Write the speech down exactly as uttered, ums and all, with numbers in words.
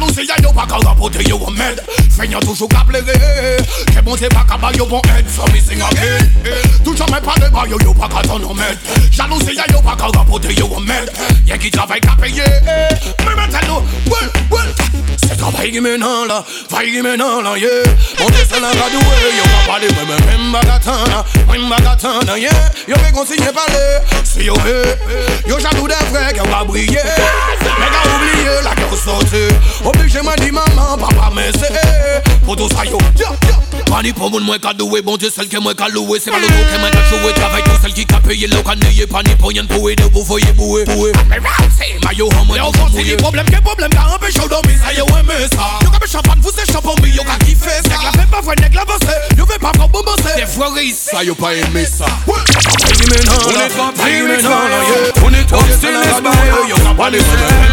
Jalousie y'a yo pas qu'à rapporter yo en med. Feignant toujours qu'à plairer. Que bon c'est pas qu'à bas yo bon aide. So missing again. Tout jamais pas de bas yo yo pas qu'à ton en med. Jalousie y'a yo pas qu'à rapporter yo en med. Y'a qui travaille qu'à payer. Mais maintenant, well, well. C'est travail qui maintenant là. Vaille qui maintenant là, yeah. On descend la gadoué. Yo pas parler, mais même bagatana. Même bagatana, yeah. Yo fait consigner parler. Si yo veut. Yo jaloux des frères qui ont pas brillé. Mais gars oublié la gueule sortie. Obligé m'a dit maman, papa mais c'est. Pour tout ça yo, yo, yo. Mani pour moun moi qu'a doué. Bon Dieu celle qui moi qu'a loué. C'est pas l'autre qui moi qu'a joué. Travail tout celle qui qu'a payé. L'eau qu'a n'ayé pas ni pour y'en pour aider. Vous voyez boué. Mais c'est maillot en moi. Y'a au fond c'est des problèmes. Quel problème qu'a empêché au dormir. Ça yo aimé ça. Yo qu'a champagne vous c'est champagne. Mais yo qu'a kiffé ça. Nèg la fait pas vrai nèg la bossé. Yo fait pas comme bon bossé. Des fois ça yo pas aimé ça. On est en plein maintenant. On est en still this by yo. Yo qu'a pas les